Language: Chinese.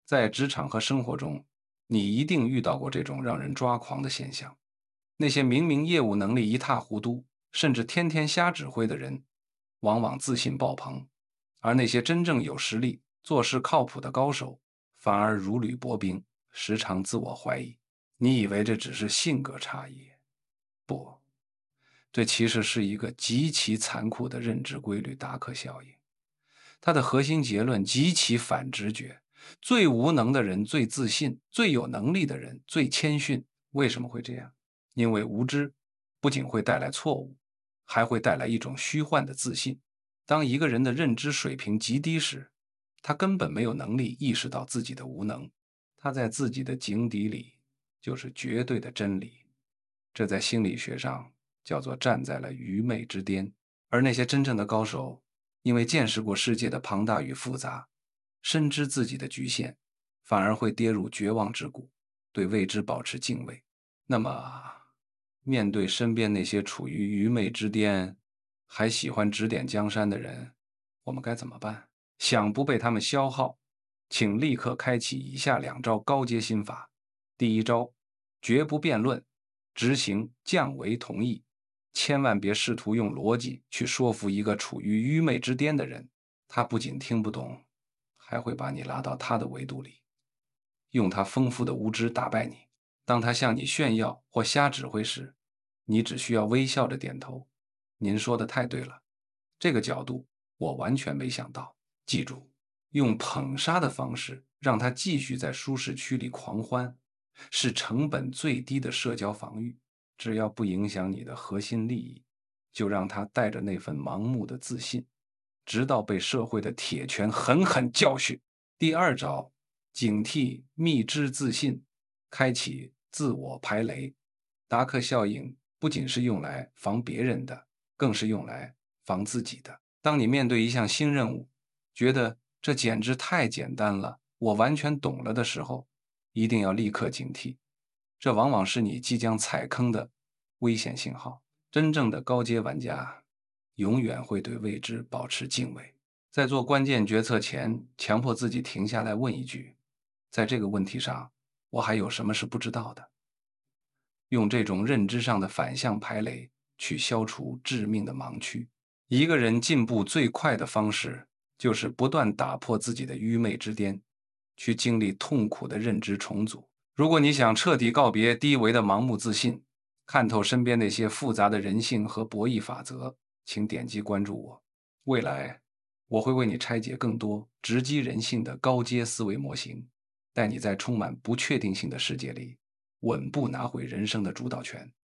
在职场和生活中，你一定遇到过这种让人抓狂的现象：那些明明业务能力一塌糊涂，甚至天天瞎指挥的人，往往自信爆棚；而那些真正有实力、做事靠谱的高手，反而如履薄冰，时常自我怀疑。你以为这只是性格差异？不，这其实是一个极其残酷的认知规律——达克效应。它的核心结论极其反直觉：最无能的人最自信，最有能力的人最谦逊。为什么会这样？因为无知不仅会带来错误，还会带来一种虚幻的自信。当一个人的认知水平极低时，他根本没有能力意识到自己的无能，他在自己的井底里就是绝对的真理。这在心理学上叫做站在了愚昧之巅。而那些真正的高手，因为见识过世界的庞大与复杂，深知自己的局限，反而会跌入绝望之谷，对未知保持敬畏。那么，面对身边那些处于愚昧之巅，还喜欢指点江山的人，我们该怎么办？想不被他们消耗，请立刻开启以下两招高阶心法。第一招，绝不辩论，执行降维同义。千万别试图用逻辑去说服一个处于愚昧之巅的人，他不仅听不懂，还会把你拉到他的维度里，用他丰富的无知打败你。当他向你炫耀或瞎指挥时，你只需要微笑着点头。您说的太对了，这个角度我完全没想到。记住，用捧杀的方式让他继续在舒适区里狂欢，是成本最低的社交防御。只要不影响你的核心利益，就让他带着那份盲目的自信，直到被社会的铁拳狠狠教训。第二招，警惕蜜汁自信，开启自我排雷。达克效应不仅是用来防别人的，更是用来防自己的。当你面对一项新任务，觉得这简直太简单了，我完全懂了的时候，一定要立刻警惕，这往往是你即将踩坑的危险信号。真正的高阶玩家永远会对未知保持敬畏。在做关键决策前，强迫自己停下来问一句：在这个问题上，我还有什么是不知道的？用这种认知上的反向排雷去消除致命的盲区。一个人进步最快的方式，就是不断打破自己的愚昧之巅，去经历痛苦的认知重组。如果你想彻底告别低维的盲目自信，看透身边那些复杂的人性和博弈法则，请点击关注我。未来，我会为你拆解更多直击人性的高阶思维模型，带你在充满不确定性的世界里稳步拿回人生的主导权。